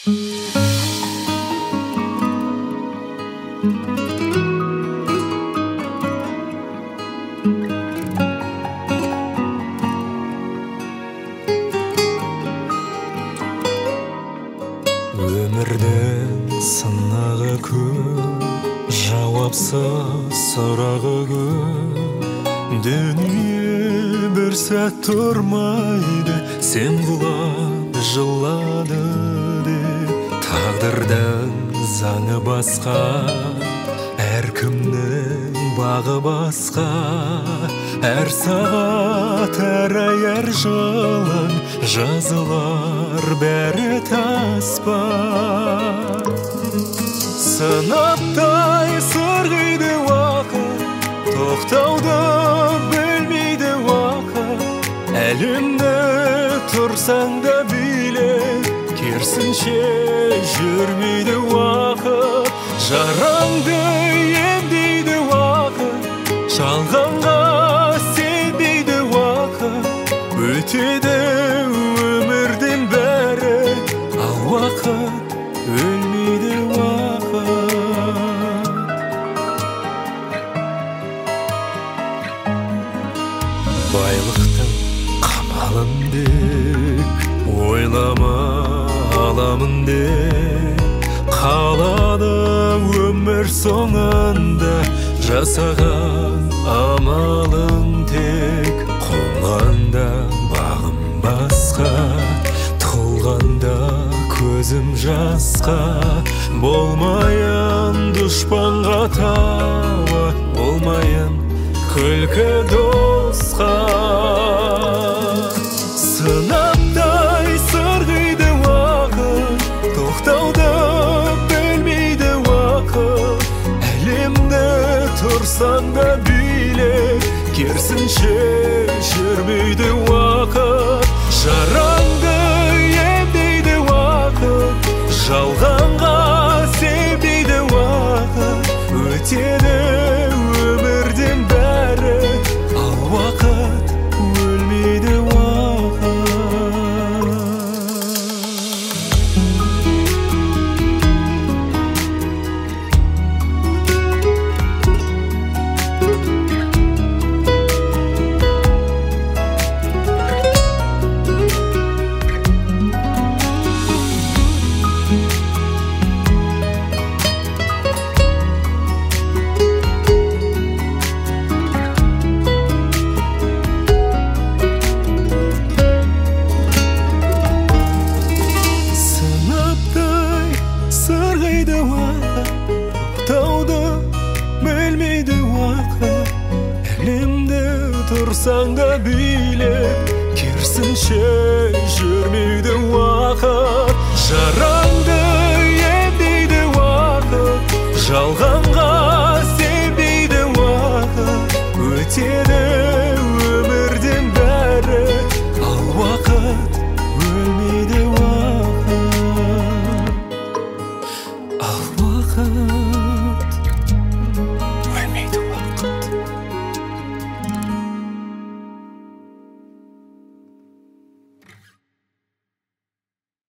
Өмірдің сынағы көп, жауапсыз сұрағы көп. Дүние бір сәт тұрмайды, сен құлап жылады деп. Тағдырдың заңы басқа, әркімнің бағы басқа. Әр сағат, әр ай, әр жылың жазылар бәрі таспа. Сынаптай сырғиды уақыт, тоқтауды білмейді уақыт. Әлемді тұрсаң да билеп, керісінше жүрмейді уақыт. Жараңды емдейді уақыт, жалғанға сенбейді уақыт. Өтеді өмірдің бәрі, ал уақыт өлмейді уақыт. Байлықтың қамалын деп, ойлама аламын деп. Қалады өмір соңында, жасаған амалың тек. Қонғанда бағым басқа, толғанда көзім жасқа. Болмайын дұшпанға тауы, болмайын күлкі досқа. Сынаптай сырғиды уақыт, тоқтауды білмейді уақыт. Әлемді тұрсаң да билеп, керісінше жүрмейді уақыт. Жараңды емдейді уақыт, жалғанға сенбейді уақыт. Өтеді өмірдің бәрі, ал уақыт өлмейді уақыт. Тауды білмейді уақыт, әлемді тұрсаң да билеп, керісінше жүрмейді уақыт. Жараңды емдейді уақыт, жалғанға сенбейді уақыт. Өтеді өмірдің бәрі, ал уақыт өлмейді уақыт. Ал уақыт